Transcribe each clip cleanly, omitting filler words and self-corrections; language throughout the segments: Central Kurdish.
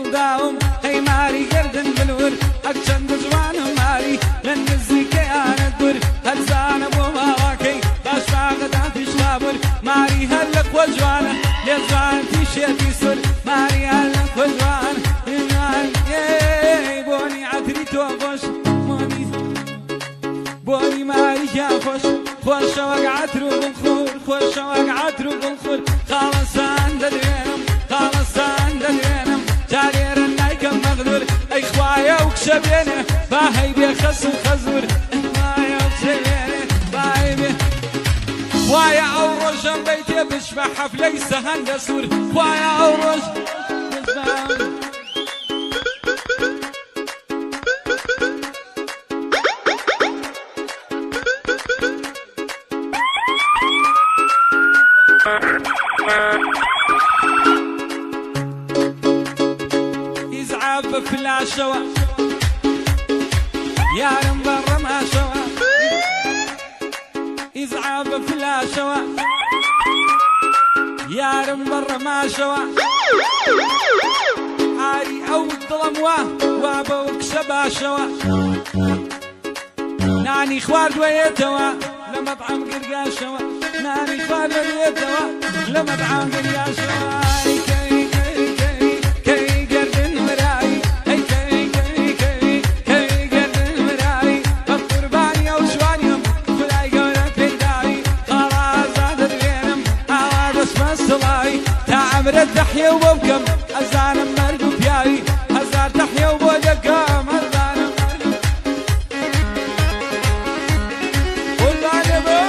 داوم هي ماري قردن بالور أكشن دجوان ماري لن نزيكي أنا الدور هزان أبو مواكي باشفا غدا في شلابر ماري هلك وجوانا لجوان في شيتي سر ماري هلك وجوان بوني عتري توفش بوني ماري جافش خوش وقعت رو بالخور خوش وقعت رو بالخور خالصان دلينم خالصان دلينم جارير النايكم مغدور اي خوايا وكشبينه باهي بيخس وخزور خوايا وكشبينه باهي بي خوايا اوروشم بيتي بشبه حفلي سهن دسور خوايا اوروش يزعب في العشوة يا رم برا ما شوى يزعب في العشوة يا رم برا ما شوى عاري او الظلم وابوك شبا شوى ناني خوار دويتوا لمطعم قرقاشوا ناني خوار دويتوا لمطعم قرقاشوا تحيا وبكم أزان مرقب ياي هزار تحيا وبكم أزان مرقب والله نبو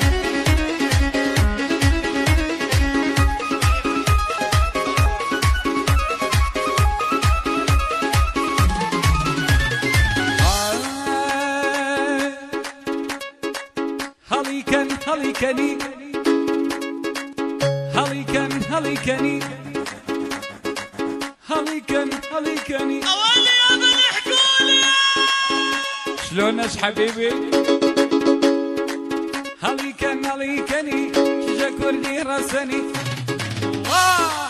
هليكن هليكني هليكن هليكني هليكن هليكني أولي يا بني حكولي شلونش حبيبي هليكن هليكني شجا كردي رسني